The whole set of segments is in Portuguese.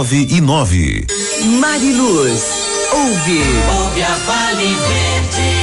999. Mariluz, ouve a Vale Verde.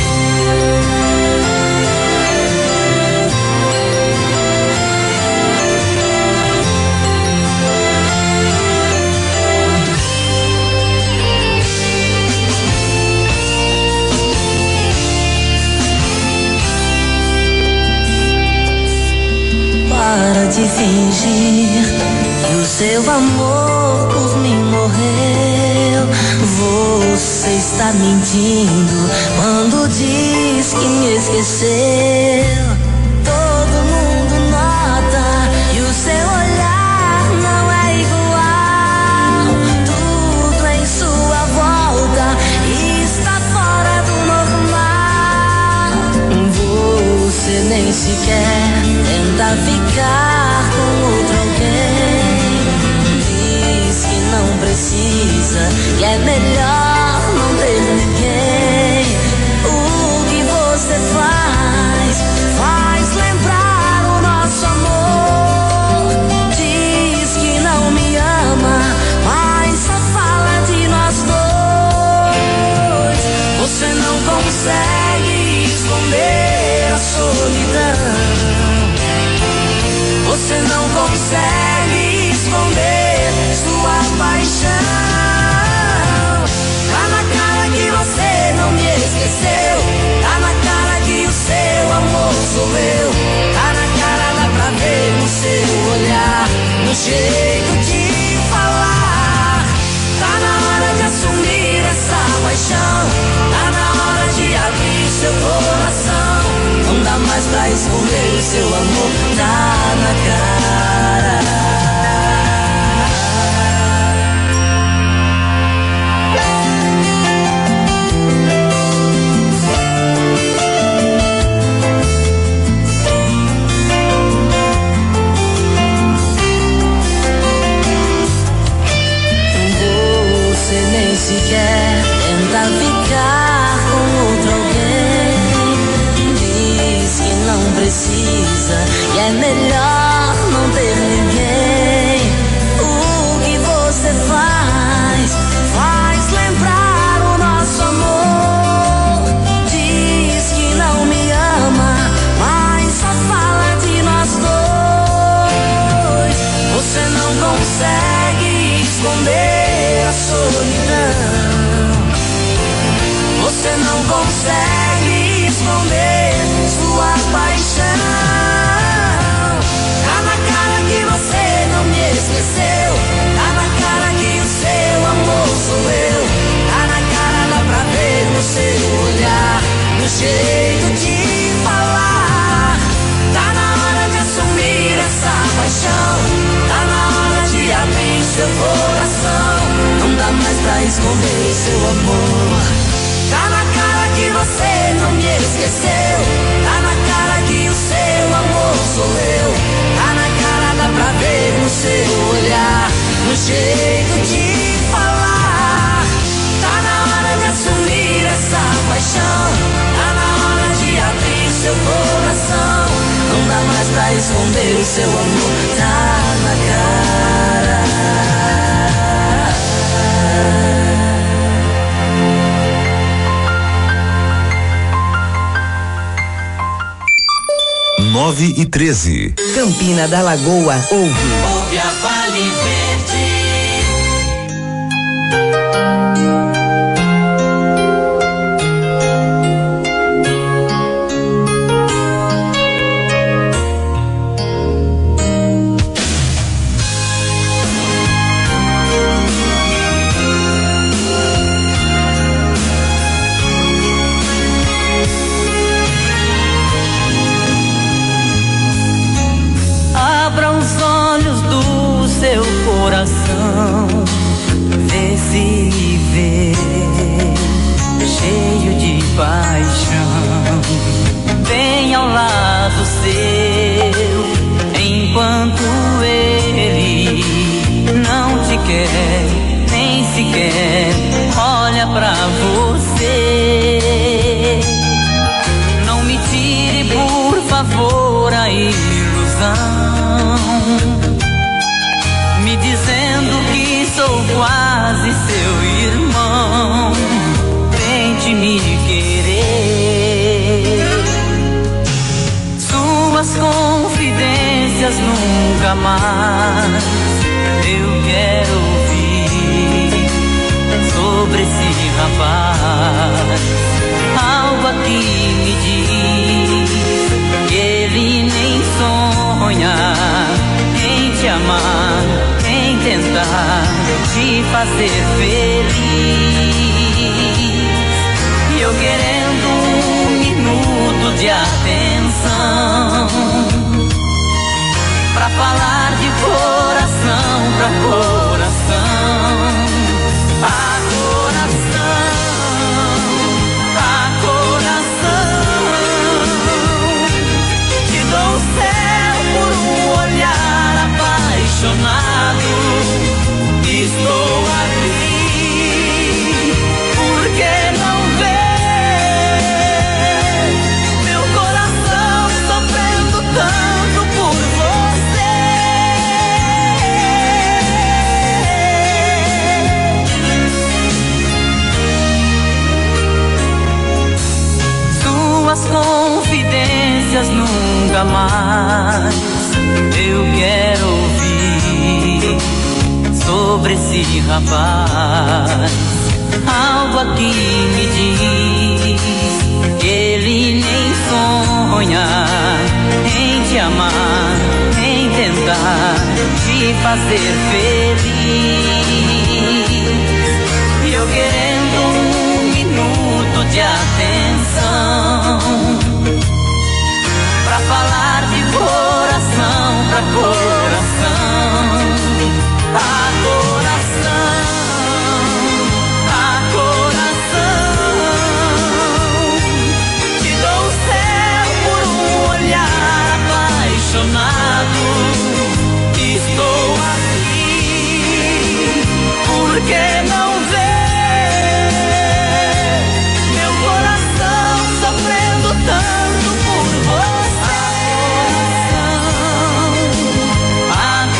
Para de fingir que o seu amor por mim morreu. Você está mentindo quando diz que me esqueceu. Todo mundo nota que o seu olhar não é igual. Tudo em sua volta está fora do normal. Você nem sequer tenta ficar com outro alguém. Diz que não precisa, que é melhor não ter ninguém. O que você faz lembrar o nosso amor. Diz que não me ama, mas só fala de nós dois. Você não consegue esconder a solidão. Você não consegue esconder sua paixão. Tá na cara que você não me esqueceu. Tá na cara que o seu amor sou eu. Tá na cara, dá pra ver no seu olhar, no jeito de falar. Tá na hora de assumir essa paixão. Tá na hora de abrir seu coração. Não dá mais pra esconder o seu amor, tá na cara. Você nem sequer tenta ficar com outro alguém. Diz que não precisa, que é melhor não ter ninguém. O que você faz lembrar o nosso amor. Diz que não me ama, mas só fala de nós dois. Você não consegue esconder a solidão. Você não consegue esconder sua paixão. Tá na cara que você não me esqueceu. Tá na cara que o seu amor sou eu. Tá na cara, dá pra ver no seu olhar, no jeito de falar. Tá na hora de assumir essa paixão. Tá na hora de abrir seu coração. Não dá mais pra esconder o seu amor. Tá na cara que você não me esqueceu. Tá na cara que o seu amor sou eu. Tá na cara, dá pra ver no seu olhar, no jeito de falar. Tá na hora de assumir essa paixão. Tá na hora de abrir seu coração. Não dá mais pra esconder o seu amor. Tá na cara. 9:13. Campina da Lagoa, ouve a Vale Verde. Abra os olhos do seu coração, vê se vê, cheio de paixão, bem ao lado seu, enquanto ele não te quer, nem sequer olha pra você. Não me tire, por favor, a ilusão, me dizendo que amar, em tentar te fazer feliz. E eu querendo um minuto de atenção pra falar de coração pra coração. A coração, te dou o céu por um olhar apaixonado. Estou aqui, por que não ver meu coração sofrendo tanto por você? Suas confidências nunca mais eu quero ouvir sobre esse rapaz. Algo aqui me diz que ele nem sonha em te amar, em tentar te fazer feliz. E eu querendo um minuto de atenção pra falar de coração pra coração. A coração, te dou o céu por um olhar apaixonado. Estou aqui, por que não ver meu coração sofrendo tanto por você? A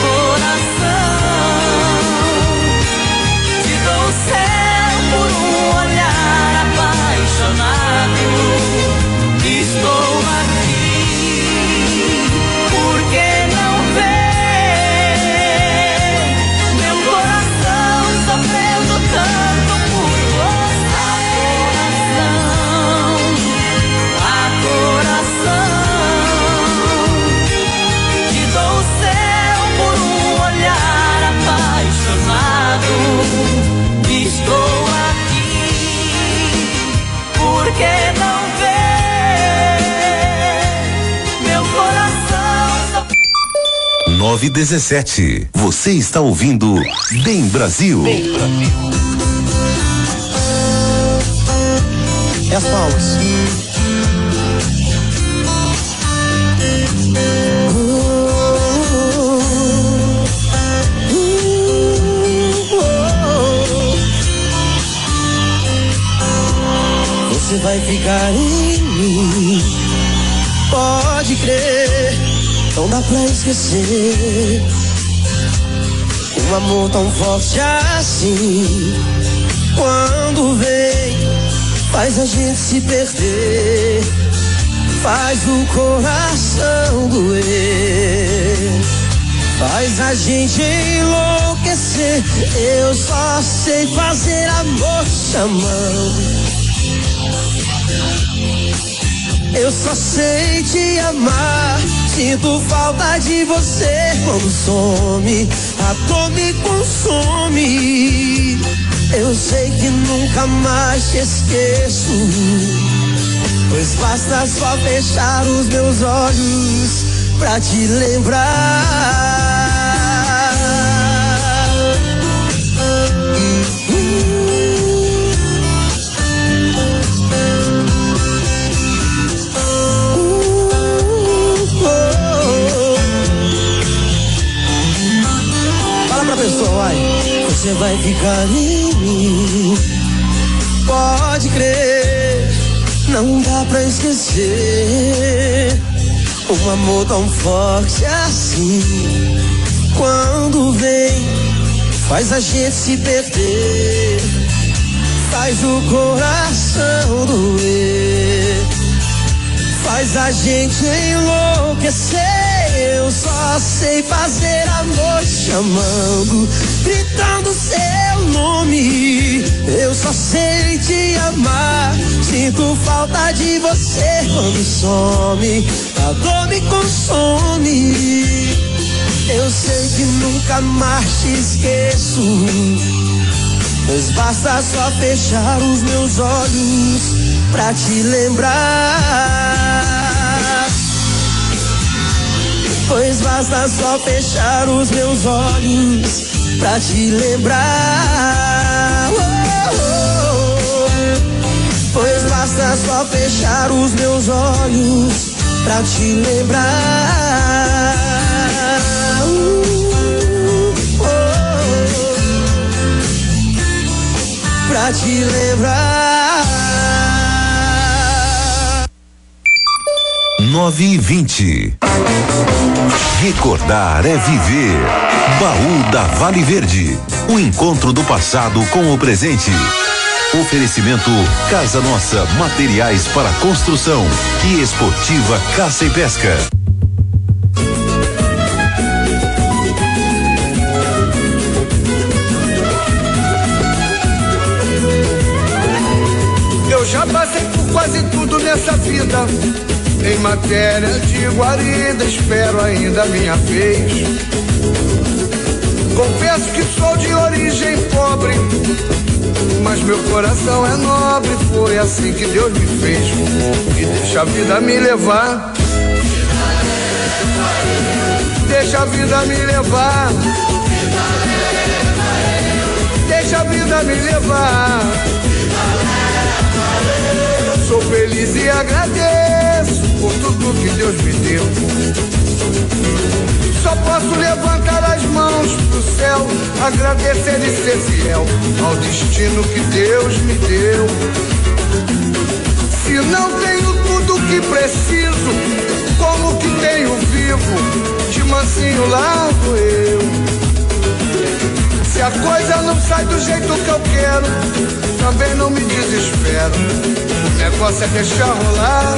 coração, te dou o céu por um olhar apaixonado. Estou aqui, por que não ver meu coração sofrendo tanto por você? A coração, te dou o céu por um olhar apaixonado. Estou aqui, por que não ver meu coração sofrendo? 9:17. Você está ouvindo Bem Brasil. E as palmas. Você vai ficar em mim, pode crer, não dá pra esquecer. Um amor tão forte assim, quando vem, faz a gente se perder, faz o coração doer, faz a gente enlouquecer. Eu só sei fazer amor chamando, eu só sei te amar. Sinto falta de você quando some, a dor me consome. Eu sei que nunca mais te esqueço, pois basta só fechar os meus olhos pra te lembrar. Pessoa, vai. Você vai ficar em mim, pode crer, não dá pra esquecer. Um amor tão forte assim, quando vem, faz a gente se perder, faz o coração doer, faz a gente enlouquecer. Eu só sei fazer amor chamando, gritando seu nome. Eu só sei te amar, sinto falta de você quando some, a dor me consome. Eu sei que nunca mais te esqueço, pois basta só fechar os meus olhos pra te lembrar. Pois basta só fechar os meus olhos pra te lembrar. Pois basta só fechar os meus olhos pra te lembrar. Pra te lembrar. 9h20. Recordar é viver. Baú da Vale Verde. O encontro do passado com o presente. Oferecimento Casa Nossa, materiais para construção e Esportiva Caça e Pesca. Eu já passei por quase tudo nessa vida. Em matéria de guarida, espero ainda a minha vez. Confesso que sou de origem pobre, mas meu coração é nobre, foi assim que Deus me fez. E deixa a vida me levar. Deixa a vida me levar. Deixa a vida me levar. Sou feliz e agradeço por tudo que Deus me deu. Só posso levantar as mãos pro céu, agradecer e ser fiel ao destino que Deus me deu. Se não tenho tudo que preciso, como que tenho vivo, de mansinho largo eu. Se a coisa não sai do jeito que eu quero, também não me desespero. O negócio é deixar rolar.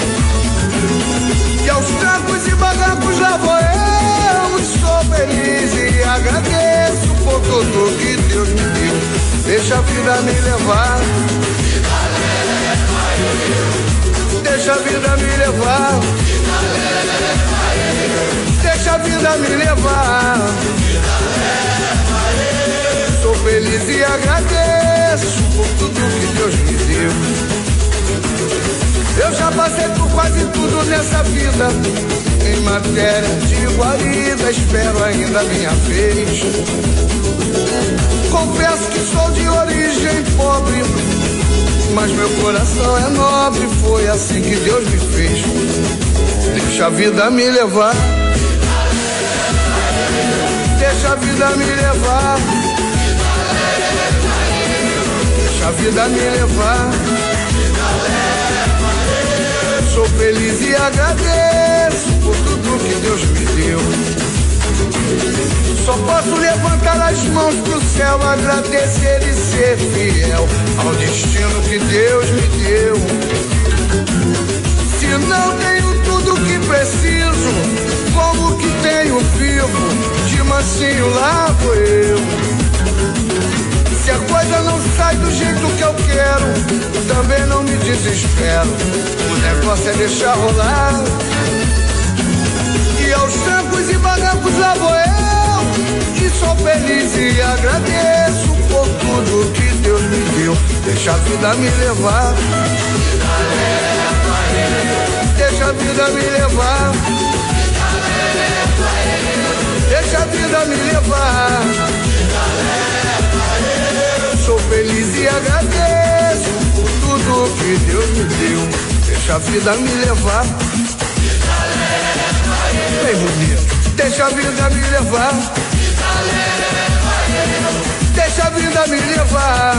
E aos trancos e barrancos lá vou eu, e sou feliz e agradeço por tudo que Deus me deu. Deixa a vida me levar. Deixa a vida me levar. Deixa a vida me levar. Sou feliz e agradeço por tudo que Deus me deu. Eu já passei por quase tudo nessa vida. Em matéria de guarida, espero ainda a minha vez. Confesso que sou de origem pobre, mas meu coração é nobre, foi assim que Deus me fez. Deixa a vida me levar. Deixa a vida me levar. Deixa a vida me levar. Sou feliz e agradeço por tudo que Deus me deu. Só posso levantar as mãos pro céu, agradecer e ser fiel ao destino que Deus me deu. Se não tenho tudo que preciso, como que tenho vivo, de mansinho lá vou eu. Se a coisa não sai do jeito que eu quero, também não me desespero. O negócio é deixar rolar. E aos trancos e barrancos lá vou eu, e sou feliz e agradeço por tudo que Deus me deu. Deixa a vida me levar. Deixa a vida me levar. Deixa a vida me levar. Sou feliz e agradeço por tudo que Deus me deu. Deixa a vida me levar. Bem bonito. Deixa a vida me levar. Deixa a vida me levar.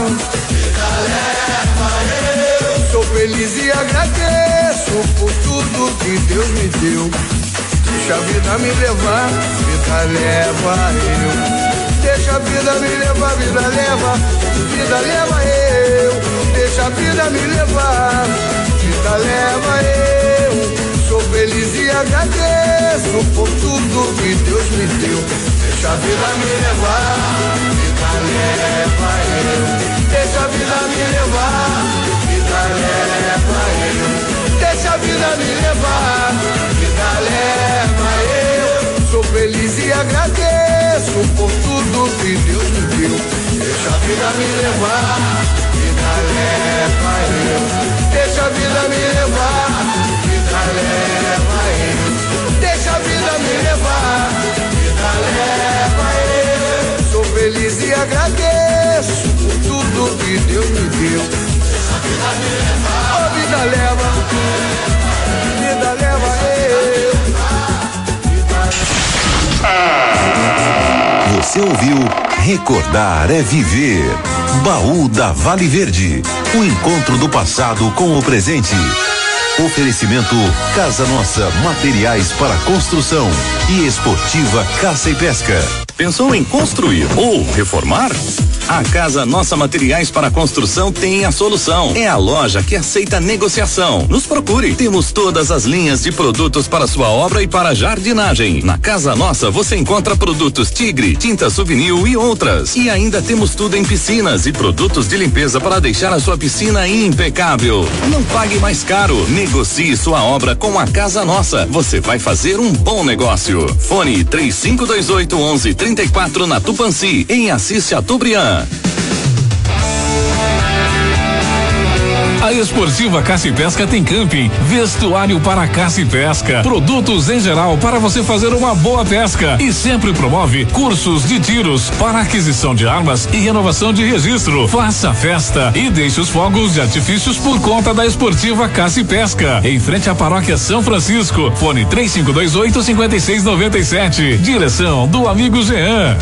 Sou feliz e agradeço por tudo que Deus me deu. Deixa a vida me levar. Vida leva eu. Deixa a vida me levar, vida leva eu. Deixa a vida me levar, vida leva eu. Sou feliz e agradeço por tudo que Deus me deu. Deixa a vida me levar, vida leva eu. Deixa a vida me levar, vida leva eu. Deixa a vida me levar, vida leva eu. Sou feliz e agradeço agradeço por tudo que Deus me deu. Deixa a vida me levar, vida leva eu. Deixa a vida me levar, vida leva eu. Deixa a vida me levar, vida leva eu. Sou feliz e agradeço por tudo que Deus me deu. Deixa a vida me levar, oh, vida leva, vida leva eu. Você ouviu Recordar é Viver. Baú da Vale Verde. O encontro do passado com o presente. Oferecimento Casa Nossa, materiais para construção e Esportiva Caça e Pesca. Pensou em construir ou reformar? A Casa Nossa Materiais para Construção tem a solução. É a loja que aceita negociação. Nos procure. Temos todas as linhas de produtos para sua obra e para jardinagem. Na Casa Nossa você encontra produtos Tigre, tinta Souvenir e outras. E ainda temos tudo em piscinas e produtos de limpeza para deixar a sua piscina impecável. Não pague mais caro. Negocie sua obra com a Casa Nossa. Você vai fazer um bom negócio. Fone 3528-1134 na Tupanci, em Assis Chateaubriand. A Esportiva Caça e Pesca tem camping, vestuário para caça e pesca, produtos em geral para você fazer uma boa pesca e sempre promove cursos de tiros para aquisição de armas e renovação de registro. Faça festa e deixe os fogos de artifícios por conta da Esportiva Caça e Pesca, em frente à Paróquia São Francisco. Fone 3528-5697. Direção do amigo Jean.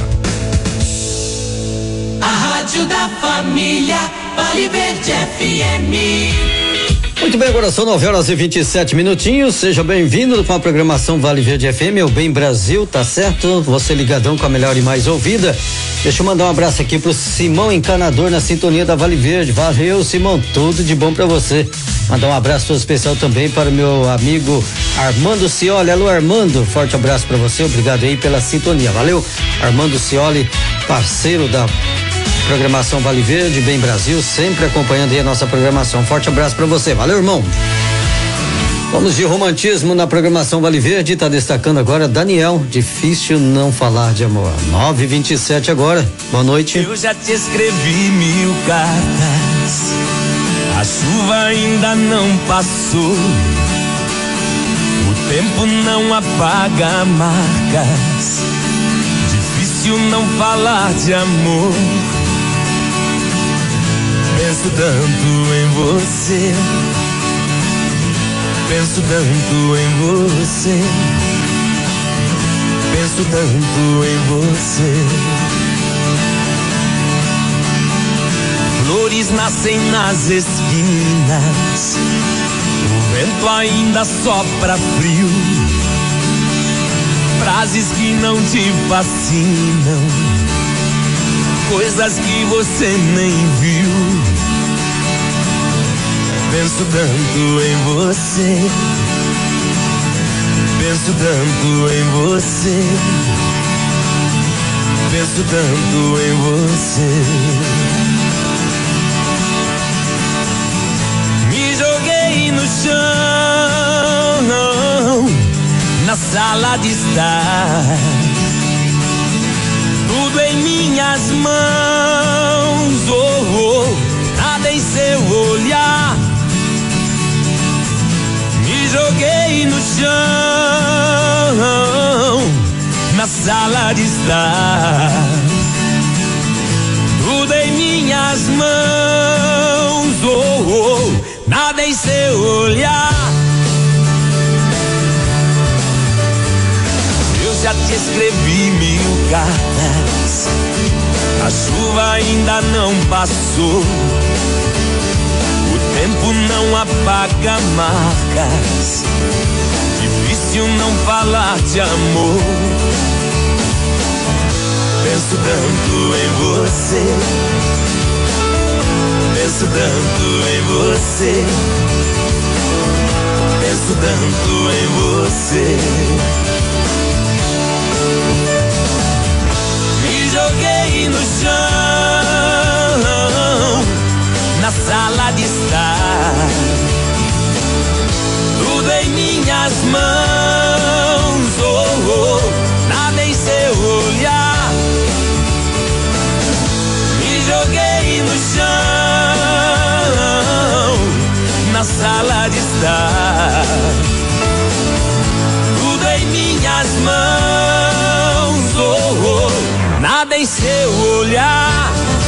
A Rádio da Família, Vale Verde FM. Muito bem, agora são 9h27. Seja bem-vindo com a programação Vale Verde FM, o Bem Brasil, tá certo? Você ligadão com a melhor e mais ouvida. Deixa eu mandar um abraço aqui pro Simão Encanador na sintonia da Vale Verde. Valeu, Simão, tudo de bom pra você. Mandar um abraço todo especial também para o meu amigo Armando Cioli. Alô, Armando, forte abraço pra você, obrigado aí pela sintonia, valeu? Armando Cioli, parceiro da programação Vale Verde, Bem Brasil, sempre acompanhando aí a nossa programação. Forte abraço pra você, valeu, irmão. Vamos de romantismo na programação Vale Verde, tá destacando agora Daniel, Difícil Não Falar de Amor. 9h27 agora, boa noite. Eu já te escrevi 1000 cartas, a chuva ainda não passou, o tempo não apaga marcas, difícil não falar de amor. Penso tanto em você, penso tanto em você, penso tanto em você. Flores nascem nas esquinas, o vento ainda sopra frio, frases que não te fascinam, coisas que você nem viu. Penso tanto em você, penso tanto em você, penso tanto em você. Me joguei no chão, na sala de estar, tudo em minhas mãos, nada em seu olhar. Me joguei no chão, na sala de estar, tudo em minhas mãos, nada em seu olhar. Eu já te escrevi 1000 cartas, a chuva ainda não passou, o tempo não apaga marcas, difícil não falar de amor. Penso tanto em você, penso tanto em você, penso tanto em você. Me joguei no chão, na sala de estar, tudo em minhas mãos, nada em seu está. Tudo em minhas mãos, oh, oh, nada em seu olhar.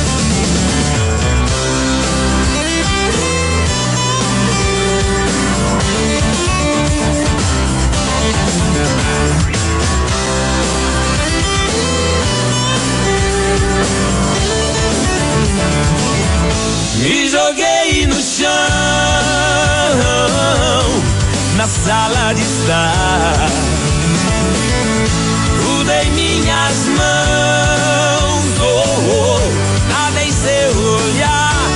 Me joguei no chão, na sala de estar. Tudo em minhas mãos, oh, oh, nada em seu olhar.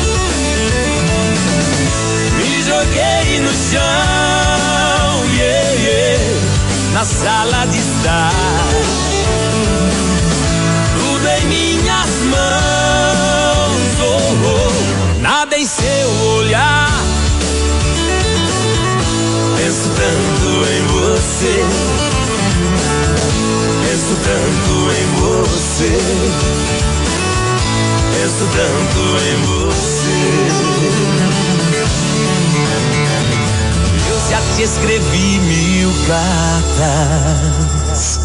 Me joguei no chão, yeah, yeah, na sala de estar. Tudo em minhas mãos, oh, oh, nada em seu olhar. Penso tanto em você, penso tanto em você, penso tanto em você. Eu já te escrevi 1000 cartas.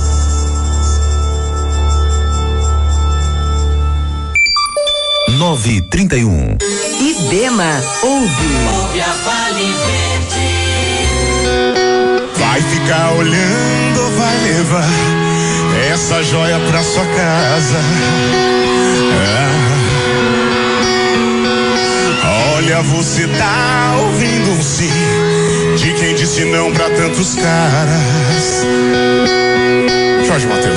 Nove 31. Ibema ouve a Vale Verde. Vai ficar olhando ou vai levar essa joia pra sua casa? Olha, você tá ouvindo um sim de quem disse não pra tantos caras. Jorge Mateus.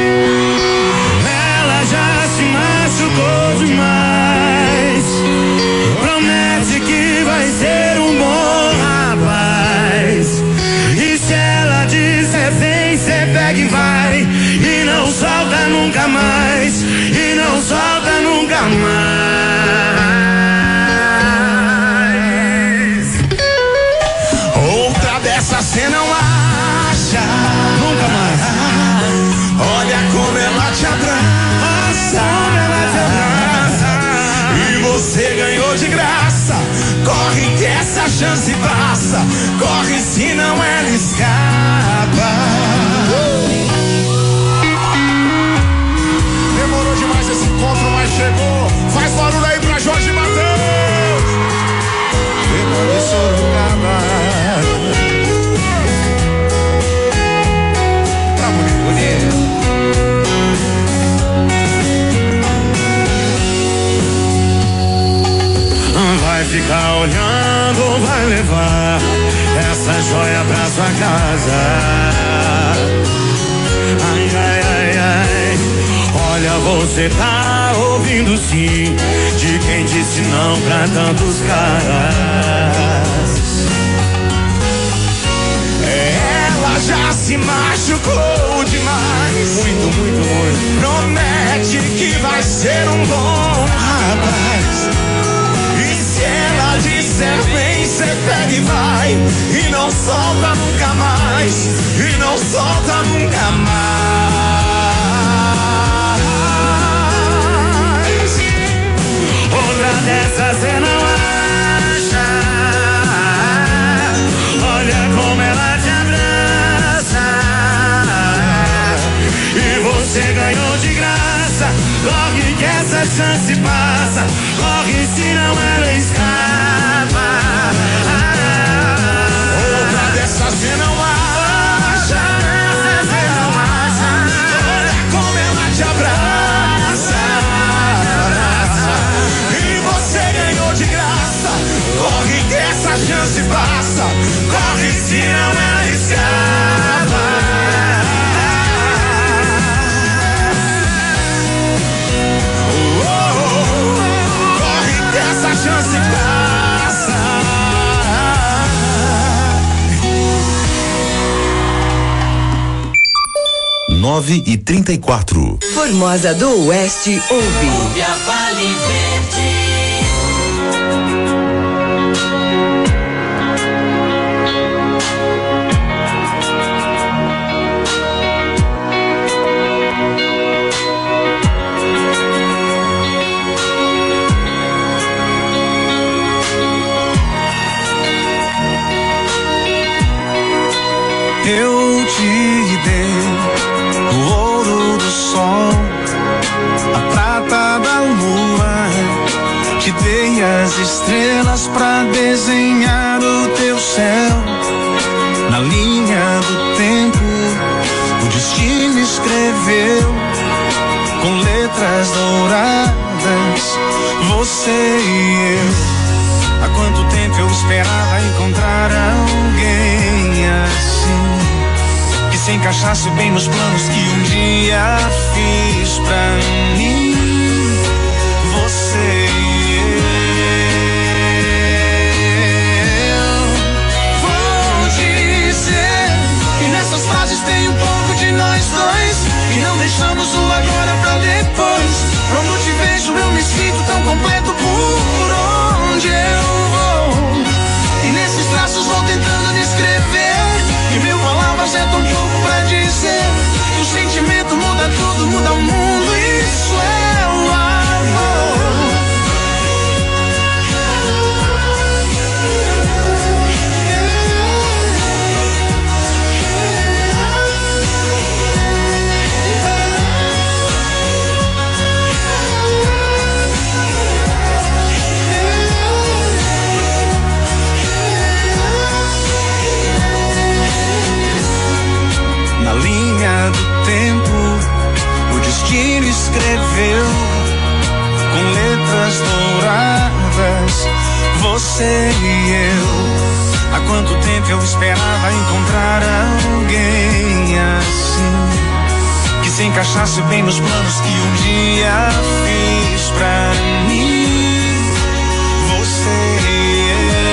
Ela já se machucou demais. Promete que vai ser um bom rapaz. E se ela disser vem, cê pega e vai. E não solta nunca mais. E não solta nunca mais. Outra dessa cê não acha. Nunca mais. Olha como ela te abraça. E você ganhou de graça. Corre que essa chance passa. Corre senão ela escapa. Demorou demais esse encontro, mas chegou. Faz barulho aí pra Jorge Mateus. Depois de Sorocaba. Tá bonito. Vai ficar olhando, vai levar essa joia pra sua casa. Ai, ai, ai, ai. Olha, você tá ouvindo sim de quem disse não pra tantos caras. Ela já se machucou demais. Muito, muito, muito. Promete que vai ser um bom rapaz. Se ela disser vem, cê pega e vai. E não solta nunca mais. E não solta nunca mais. Outra dessas cê não acha. Olha como ela te abraça. E você ganhou de graça. Corre que essa chance passa. Corre senão ela escapa. Outra dessas cê não acha. Olha como ela te abraça. E você ganhou de graça. Corre que essa chance passa. Corre senão ela escapa. Essa chance passa. 9h34. Formosa do Oeste ouve a Vale Verde. te dei o ouro do sol, a prata da lua, te dei as estrelas pra desenhar o teu céu. Na linha do tempo, o destino escreveu com letras douradas, você e eu. Há quanto tempo eu esperava encontrar alguém assim, que se encaixasse bem nos planos que um dia fiz pra mim. Você e eu. Vou dizer que nessas frases tem um pouco de nós dois, que não deixamos o agora pra depois. Quando te vejo eu me sinto tão completo por onde eu vou. E nesses traços vou tentando descrever, que mil palavras é tão pouco pra dizer, que o sentimento muda tudo, muda o mundo, isso é o amor. Na linha do tempo, o destino escreveu com letras douradas, você e eu. Há quanto tempo eu esperava encontrar alguém assim, que se encaixasse bem nos planos que um dia fiz pra mim. Você e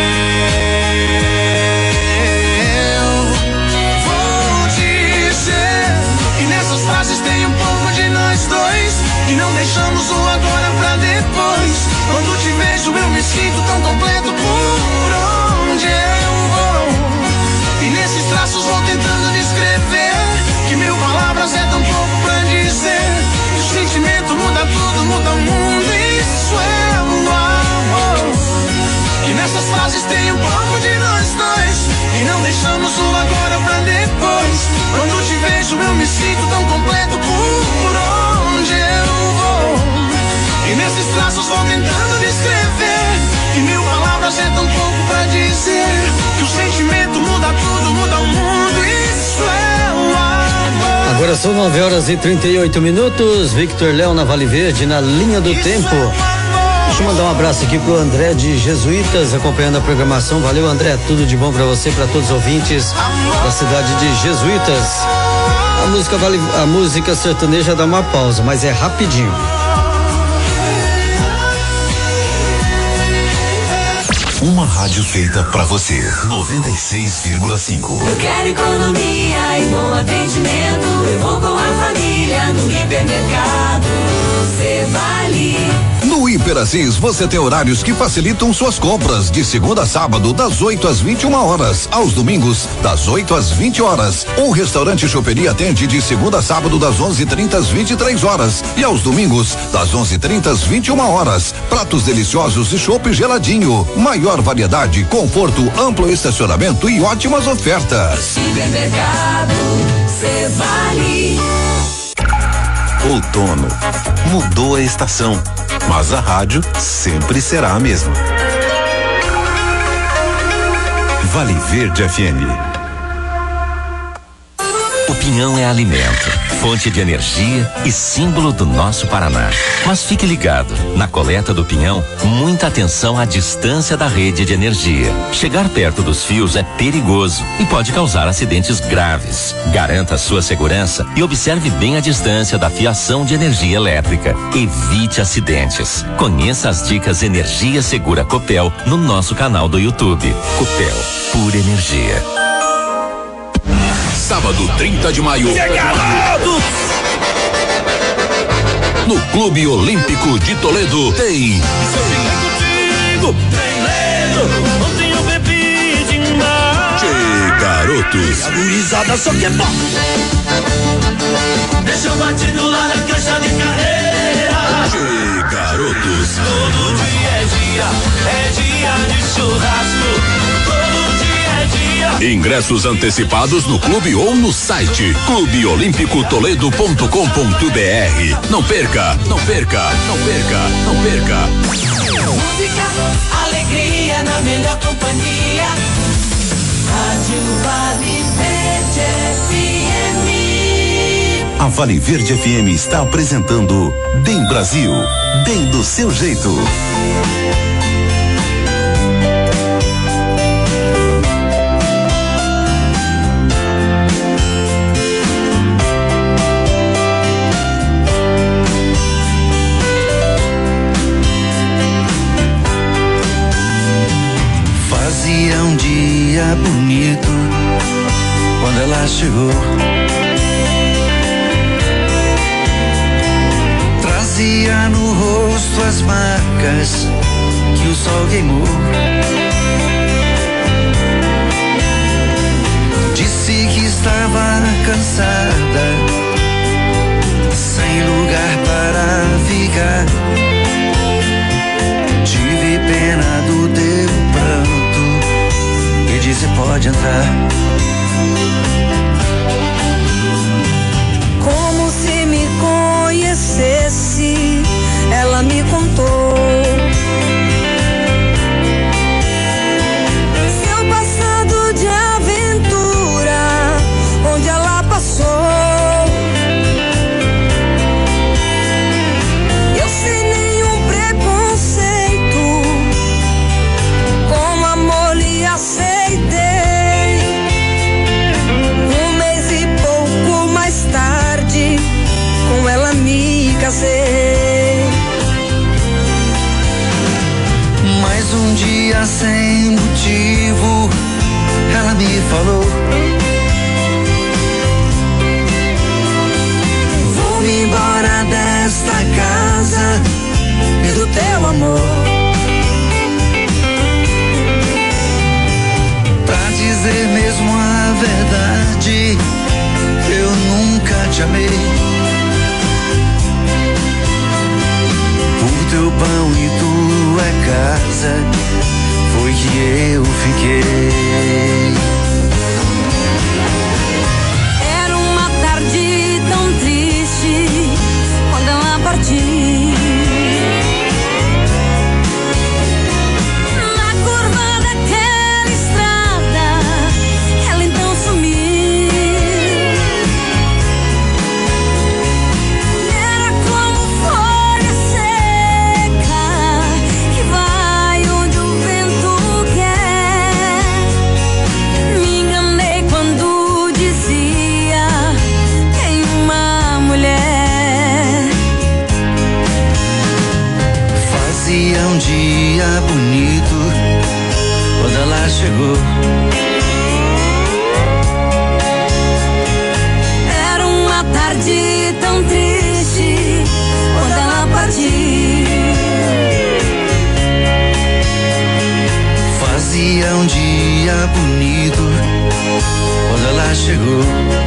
frases tem um pouco de nós dois, e não deixamos o agora pra depois. Quando te vejo eu me sinto tão completo por onde eu vou. E nesses traços vou tentando descrever, que mil palavras é tão pouco pra dizer, que o sentimento muda tudo, muda o mundo, isso é o amor. Que nessas frases tem um pouco de nós dois, e não deixamos o agora pra depois. Quando te vejo eu me sinto tão completo por onde eu vou. E nesses traços vou tentando descrever, que mil palavras é tão pouco pra dizer, que o sentimento muda tudo, muda o mundo, isso é o amor. Agora são 9h38. Victor Léo na Vale Verde, na linha do tempo. Deixa eu mandar um abraço aqui pro André de Jesuítas, acompanhando a programação. Valeu, André, tudo de bom pra você, pra todos os ouvintes da cidade de Jesuítas. A música sertaneja dá uma pausa, mas é rapidinho. Uma rádio feita pra você. 96,5. Eu quero economia e bom atendimento. Eu vou com a família no hipermercado. Você vale. No Hiper Assis você tem horários que facilitam suas compras, de segunda a sábado das 8 às 21 horas, aos domingos das 8 às 20 horas. O restaurante Choperia atende de segunda a sábado das 11h30 às 23 horas e aos domingos das 11h30 às 21 horas. Pratos deliciosos e chopp geladinho, maior variedade, conforto, amplo estacionamento e ótimas ofertas. Supermercado Cê Vale. Outono mudou a estação, mas a rádio sempre será a mesma. Vale Verde FM. O pinhão é alimento, fonte de energia e símbolo do nosso Paraná. Mas fique ligado, na coleta do pinhão, muita atenção à distância da rede de energia. Chegar perto dos fios é perigoso e pode causar acidentes graves. Garanta sua segurança e observe bem a distância da fiação de energia elétrica. Evite acidentes. Conheça as dicas Energia Segura Copel no nosso canal do YouTube. Copel, pura energia. Sábado, 30 de maio. No Clube Olímpico de Toledo tem. Ontem eu bebi demais. Che Garotos. A gurizada só quer pó. Deixa eu batido lá na caixa de carreira. Che Garotos. Todo dia é dia de churrasco. Todo dia é dia Ingressos antecipados no clube ou no site clubeolimpicotoledo.com.br. Não perca, não perca, não perca, não perca. Música, alegria na melhor companhia. Rádio Vale Verde FM. A Vale Verde FM está apresentando Bem Brasil, bem do seu jeito. Fazia um dia bonito quando ela chegou. Trazia no rosto as marcas que o sol queimou. Disse que estava cansada, sem lugar para ficar. Tive pena do teu pranto e disse: pode entrar. Como se me conhecesse, ela me contou seu passado de aventura, onde ela passou. Eu sem nenhum preconceito, com amor lhe aceitei. Um mês e pouco mais tarde, com ela me casei. Mais um dia sem motivo, ela me falou: vou-me embora desta casa e do teu amor. Pra dizer mesmo a verdade, eu nunca te amei. Por teu pão e tua casa foi que eu fiquei. Era uma tarde tão triste quando ela partiu. Na curva daquela estrada, ela então sumiu. Era como folha seca que vai onde o vento quer. Me enganei quando dizia: tem uma mulher. Fazia um dia bonito quando ela chegou. Era uma tarde tão triste quando ela partiu. Fazia um dia bonito quando ela chegou.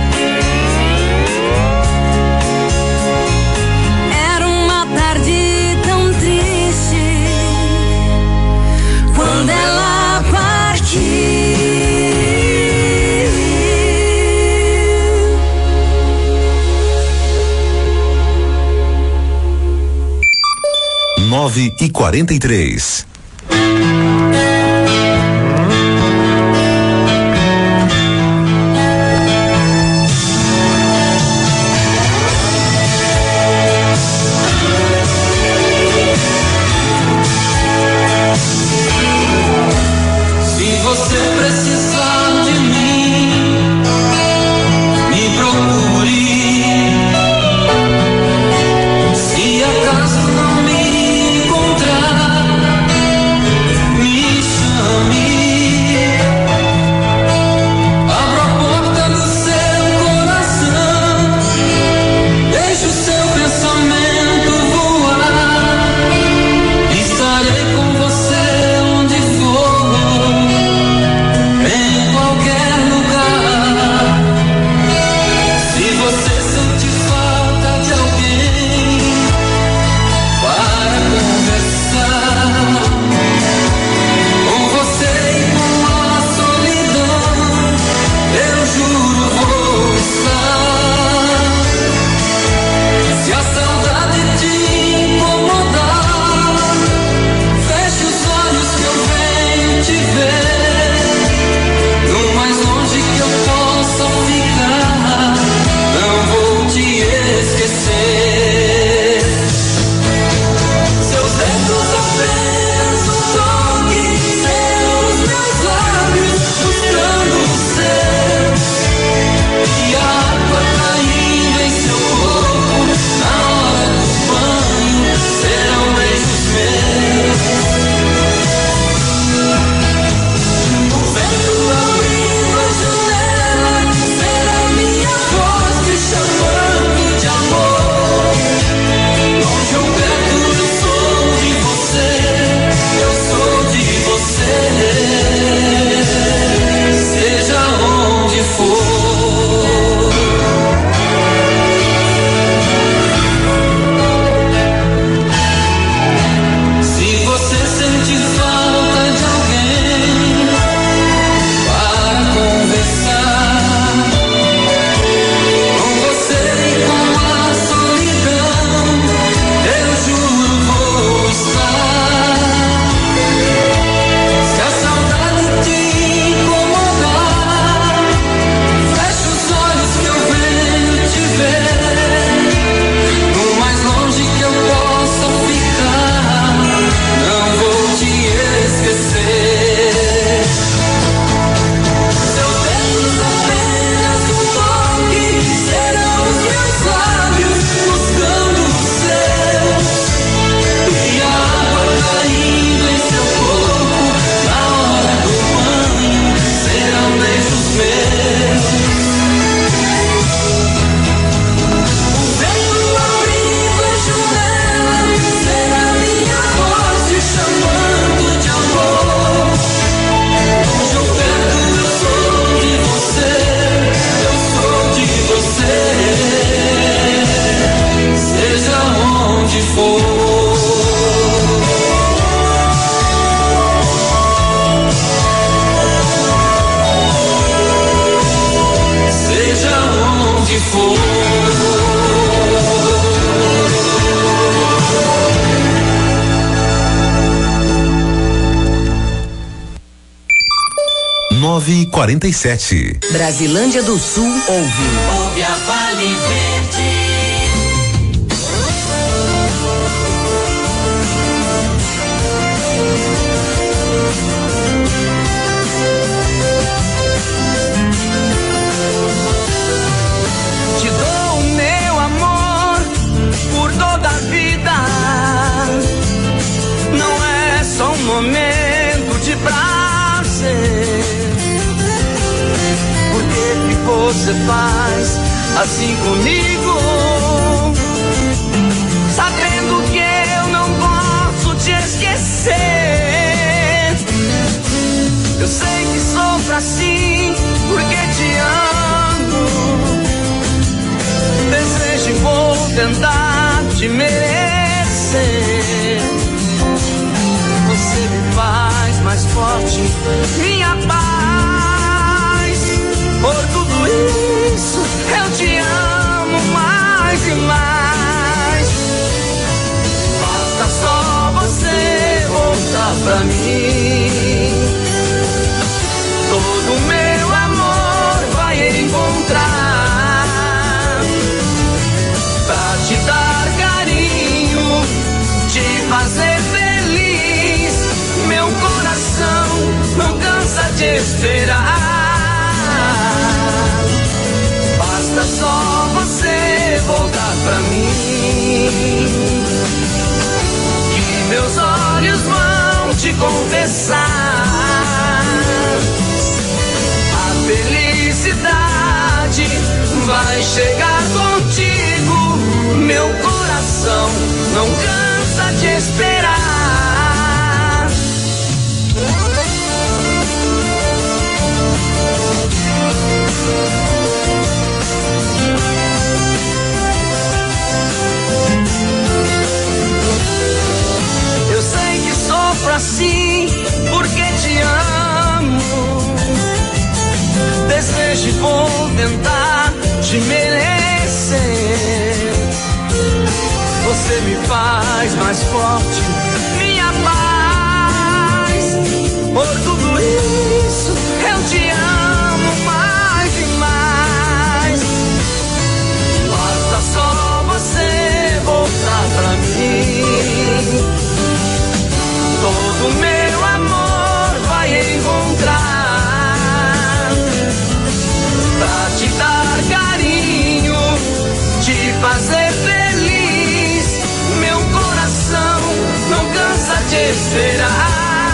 Era uma tarde tão triste quando ela partiu. 9h43. Se você precisar de mim, me procure. Se acaso não me encontrar, me 9h47. Brasilândia do Sul ouve. Ouve a Vale Verde. Te dou o meu amor por toda a vida. Não é só um momento de prazer. Por que você faz assim comigo? Sabendo que eu não posso te esquecer. Eu sei que sofro assim porque te amo. Desejo e vou tentar te merecer. Você me faz mais forte, minha paz. Por tudo isso eu te amo mais e mais. Basta só você voltar pra mim. Todo meu amor vai encontrar pra te dar carinho, te fazer feliz. Meu coração não cansa de esperar. Basta só você voltar pra mim, que meus olhos vão te confessar. A felicidade vai chegar contigo. Meu coração não cansa de esperar. Eu sei que sofro assim porque te amo. Desejo e vou tentar te merecer. Você me faz mais forte, minha paz. Por tudo isso eu te amo mais e mais. Basta só você voltar pra mim. Todo meu amor vai encontrar pra te dar carinho, te fazer feliz. Meu coração não cansa de esperar.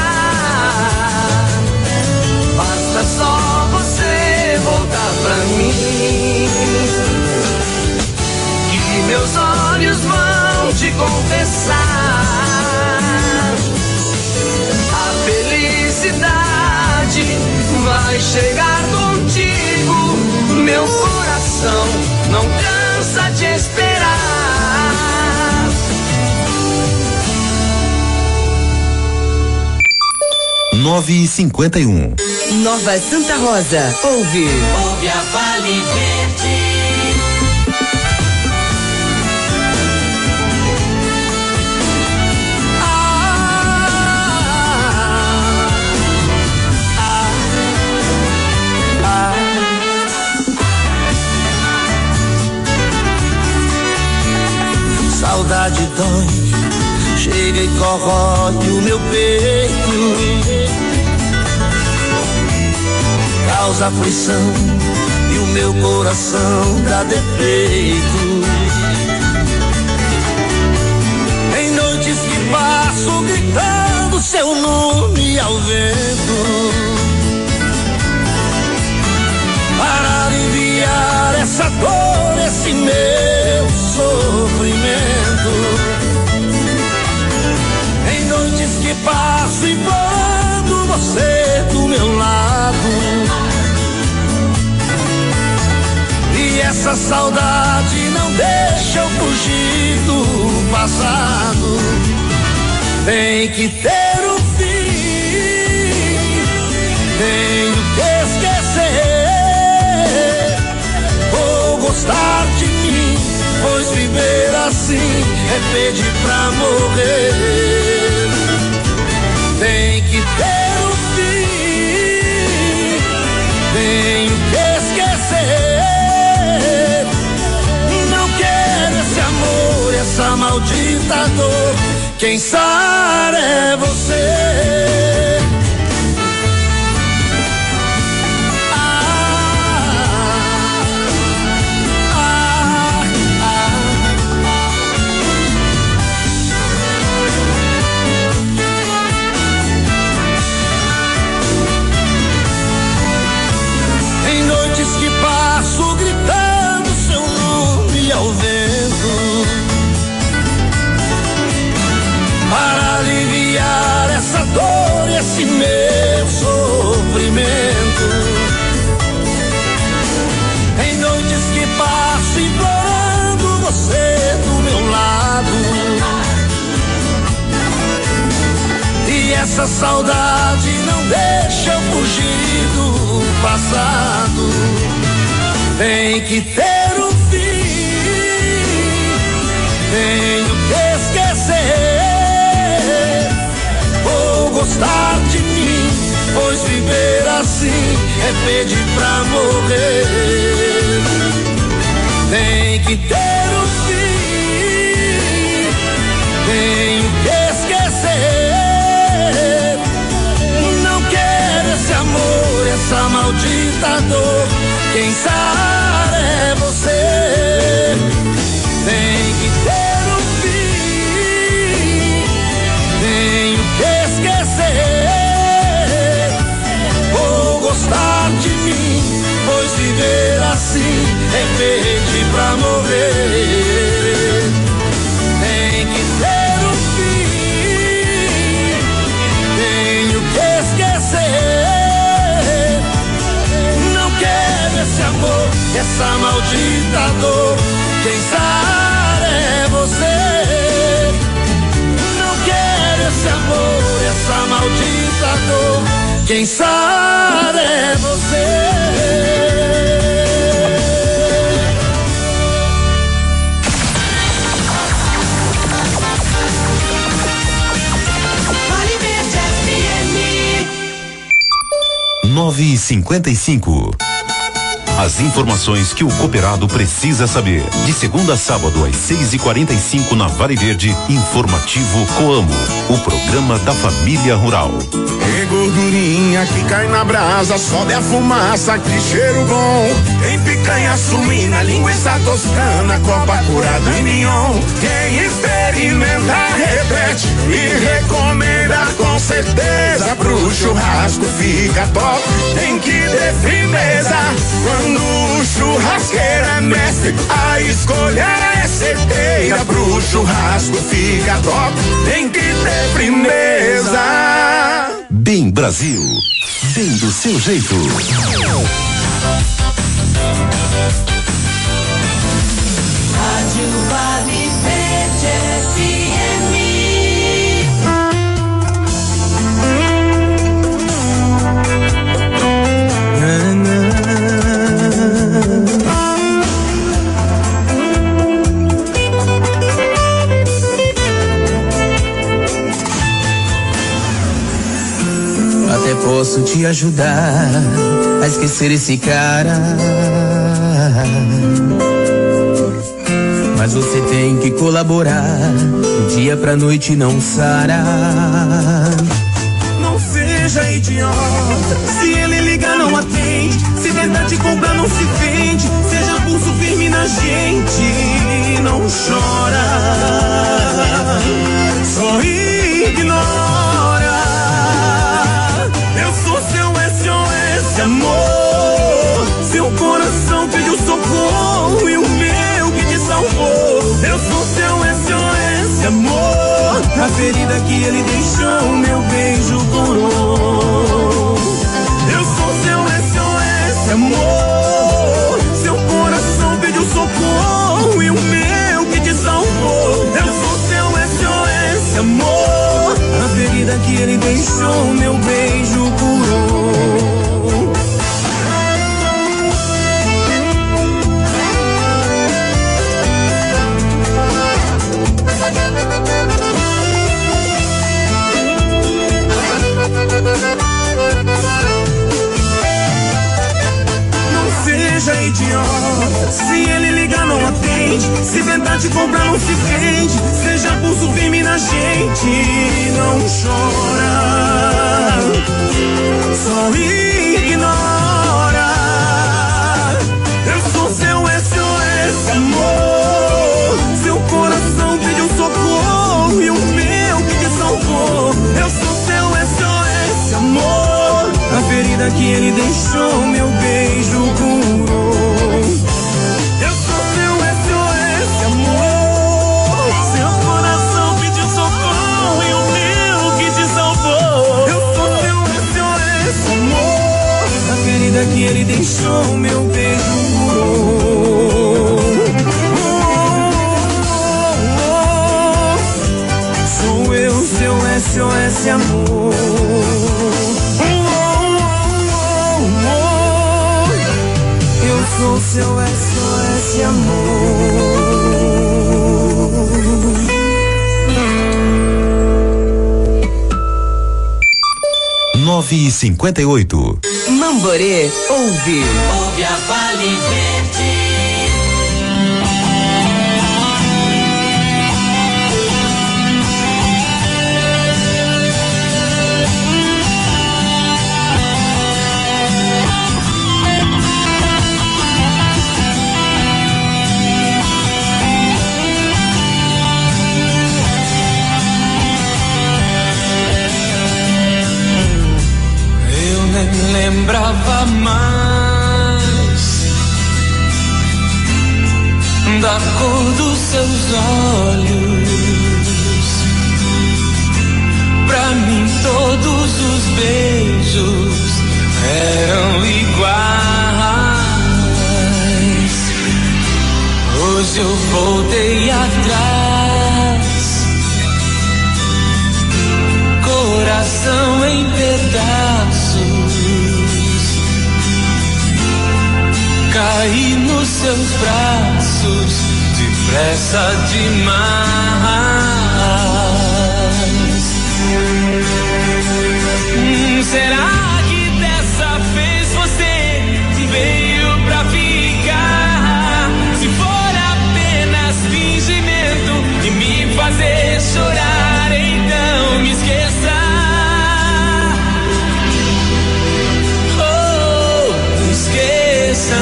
Basta só você voltar pra mim, que meus olhos vão te confessar. A felicidade vai chegar contigo. Meu coração não cansa de esperar. 9h51. Nova Santa Rosa ouve. Ouve a Vale Verde. Saudade dói, chega e corrói o meu peito, causa aflição e o meu coração dá defeito. Em noites que passo gritando seu nome ao vento, para aliviar essa dor, esse meu sofrimento. Em noites que passo implorando você do meu lado, e essa saudade não deixa eu fugir do passado. Tem que ter um fim, tenho que esquecer, vou gostar de mim, pois viver assim é pedir pra morrer. Tem que ter um fim, essa maldita dor. Quem sara é você. Em noites que passo gritando seu nome ao vento, para aliviar essa dor e esse meu sofrimento. Em noites que passo implorando você do meu lado, e essa saudade não deixa eu fugir do passado. Tem que ter um fim, tenho que esquecer, ou gostar de mim, pois viver assim é pedir pra morrer. Tem que ter um fim, tenho que esquecer, não quero esse amor, essa maldita dor. Quem sara é você. Tem que ter um fim, tenho que esquecer, ou gostar de mim, pois viver assim é pedir pra morrer. Tem que ter um fim, tenho que esquecer, não quero esse amor, essa maldita dor. Quem sara é você. Não quero esse amor, essa maldita dor. Quem sara é você. Vale Verde FM 9h55. As informações que o cooperado precisa saber. De segunda a sábado às 6h45 na Vale Verde, Informativo Coamo, o programa da família rural. Tem gordurinha que cai na brasa, sobe a fumaça, que cheiro bom. Tem picanha suína, linguiça toscana, copa curada e mignon. Quem experimenta repete e recomenda com certeza. Pro churrasco fica top, tem que ter firmeza. Quando o churrasqueiro é mestre, a escolha é certeira. Pro churrasco fica top, tem que ter firmeza. Bem Brasil, bem do seu jeito. Rádio Vale Verde FM. Até posso te ajudar a esquecer esse cara, mas você tem que colaborar. Do dia pra noite não sara. Não seja idiota, se ele ligar não atende, se tentar te comprar não se vende. Seja pulso firme na gente, não chora, só ignora. Eu sou seu SOS, amor. Seu coração pediu socorro e o meu que te salvou. Eu sou seu SOS, amor. A ferida que ele deixou, meu beijo curou. Eu sou seu SOS, amor. Seu coração pediu socorro e o meu que te salvou. Eu sou seu SOS, amor. A ferida que ele deixou, meu beijo curou. Não seja idiota, se ele ligar não atende. mente. Se tentar te comprar não se vende. Seja pulso firme na gente. Não chora, só ignora. Eu sou seu SOS, amor. Seu coração pediu socorro e o meu que te salvou. Eu sou seu SOS, amor. A ferida que ele deixou, meu beijo curou. Eu sou seu SOS, amor. Seu coração pediu socorro e o meu que te salvou. Eu sou seu SOS, amor. A ferida que ele deixou, meu beijo curou. Sou eu, seu SOS, amor. Eu sou seu SOS, amor. 9h58. Mamborê ouve. Ouve a Vale Verde. Lembrava mais da cor dos seus olhos. Pra mim todos os beijos eram iguais. Hoje eu voltei atrás, coração em pedaços. Caí nos seus braços, depressa demais. Será que dessa vez você veio pra ficar? Se for apenas fingimento e me fazer chorar, então me esqueça. Oh, me esqueça.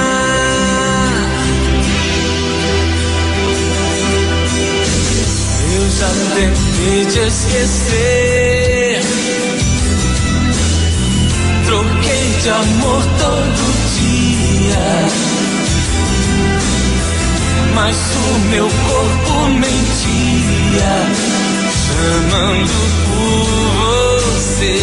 Eu já tentei te esquecer, troquei de amor todo dia, mas o meu corpo mentia, chamando por você.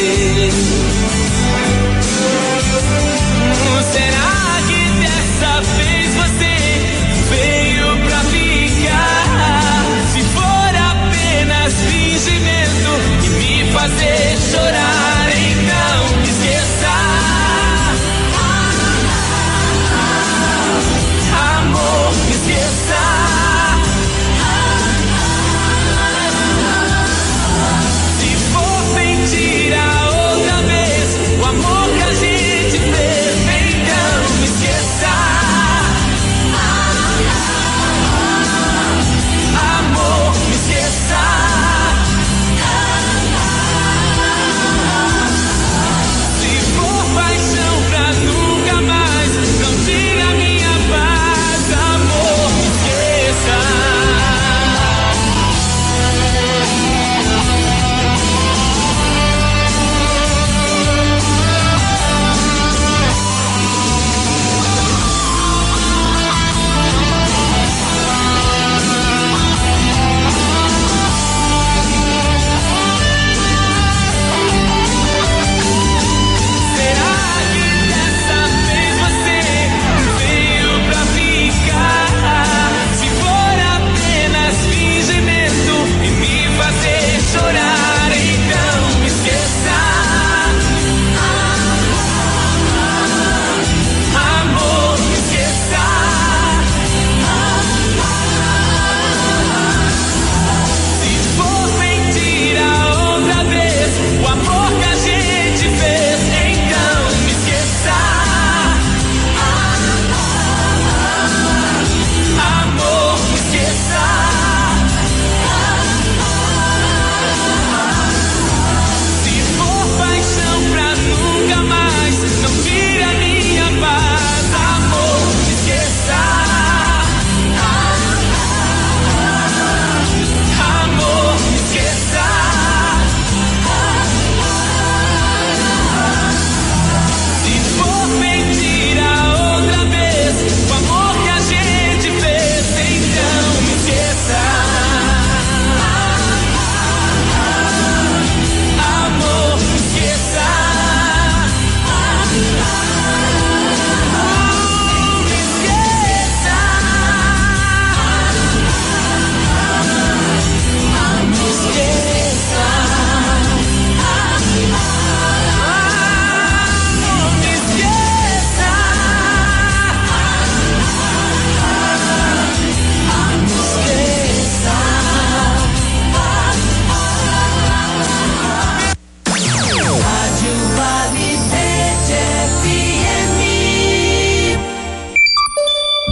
Será que dessa vez você veio pra ficar? Se for apenas fingimento e me fazer chorar, então me esqueça. Amor, me esqueça. Se for mentira outra vez, o amor que a gente fez, então me esqueça. Amor, me esqueça.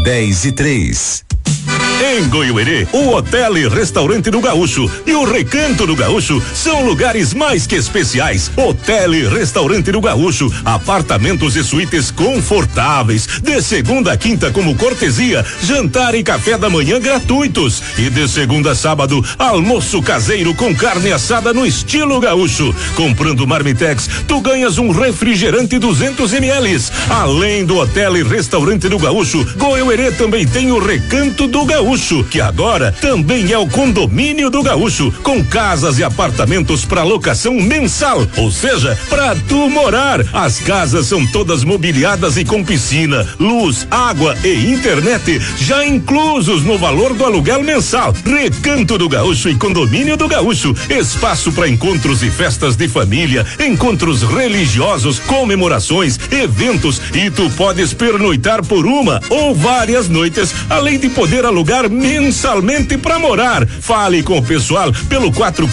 10:03. Em Goiuerê, o Hotel e Restaurante do Gaúcho e o Recanto do Gaúcho são lugares mais que especiais. Hotel e Restaurante do Gaúcho, apartamentos e suítes confortáveis, de segunda a quinta como cortesia, jantar e café da manhã gratuitos e de segunda a sábado, almoço caseiro com carne assada no estilo gaúcho. Comprando Marmitex, tu ganhas um refrigerante 200 ml. Além do Hotel e Restaurante do Gaúcho, Goiuerê também tem o Recanto do Gaúcho, que agora também é o Condomínio do Gaúcho, com casas e apartamentos para locação mensal, ou seja, para tu morar. As casas são todas mobiliadas e com piscina, luz, água e internet já inclusos no valor do aluguel mensal. Recanto do Gaúcho e Condomínio do Gaúcho, espaço para encontros e festas de família, encontros religiosos, comemorações, eventos, e tu podes pernoitar por uma ou várias noites, além de poder alugar mensalmente para morar. Fale com o pessoal pelo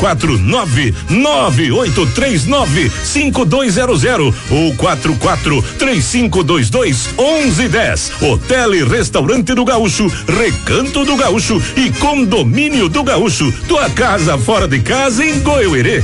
449-9839-5200 ou 44-3522-1110. Hotel e Restaurante do Gaúcho, Recanto do Gaúcho e Condomínio do Gaúcho. Tua casa fora de casa em Goiuerê.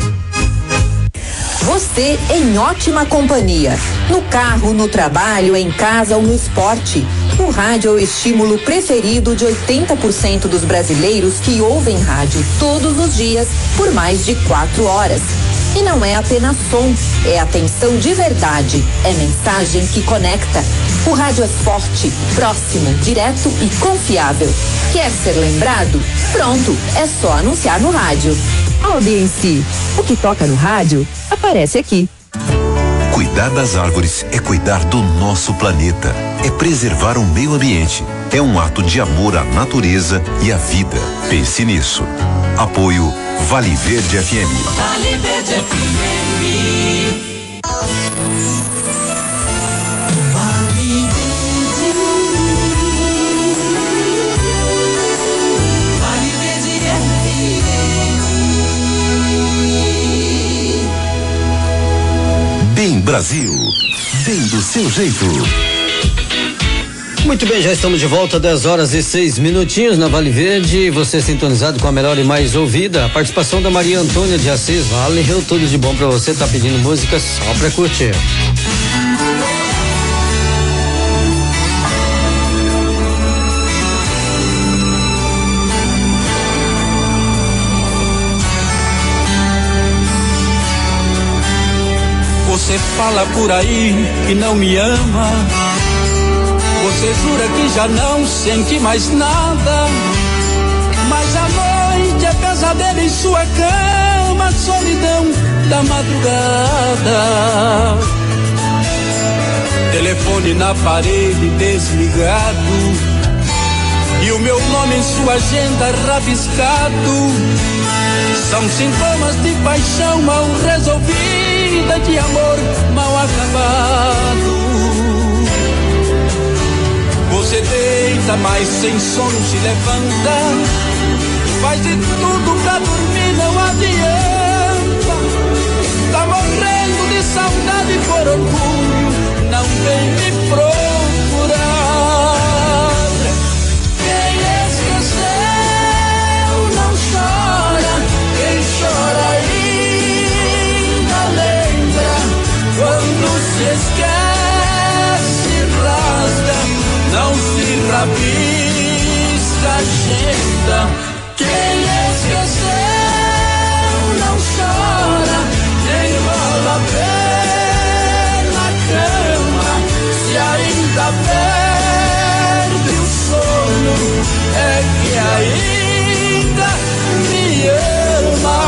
Você em ótima companhia. No carro, no trabalho, em casa ou no esporte. O rádio é o estímulo preferido de 80% dos brasileiros que ouvem rádio todos os dias por mais de 4 horas. E não é apenas som, é atenção de verdade, é mensagem que conecta. O rádio é forte, próximo, direto e confiável. Quer ser lembrado? Pronto, é só anunciar no rádio. Audiência, o que toca no rádio aparece aqui. Cuidar das árvores é cuidar do nosso planeta, é preservar o meio ambiente, é um ato de amor à natureza e à vida. Pense nisso. Apoio Vale Verde FM. Vale Verde FM. Bem Brasil, bem do seu jeito. Muito bem, já estamos de volta, 10h06 na Vale Verde. Você sintonizado com a melhor e mais ouvida. A participação da Maria Antônia de Assis. Valeu, tudo de bom pra você. Tá pedindo música só pra curtir. Você fala por aí que não me ama. Você jura que já não sente mais nada. Mas a noite é pesadelo em sua cama, solidão da madrugada. Telefone na parede desligado e o meu nome em sua agenda rabiscado. São sintomas de paixão mal resolvida, de amor mal acabado. Você deita, mas sem sono se levanta. Faz de tudo pra dormir, não adianta. Tá morrendo de saudade por orgulho, não vem me procurar. Quem esqueceu não chora, quem chora ainda lembra. Quando se esquece, rasga, não se rabisca a agenda. Quem esqueceu não chora, nem rola pé na cama. Se ainda perde o sono, é que ainda me ama.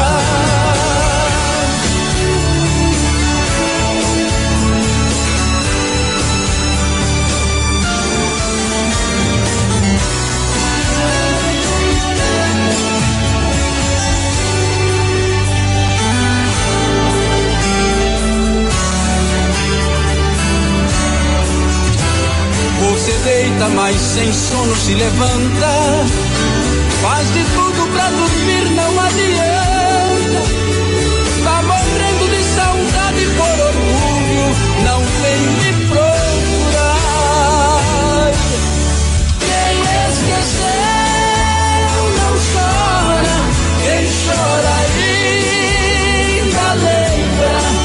Você deita, mas sem sono se levanta. Faz de tudo pra dormir, não adianta.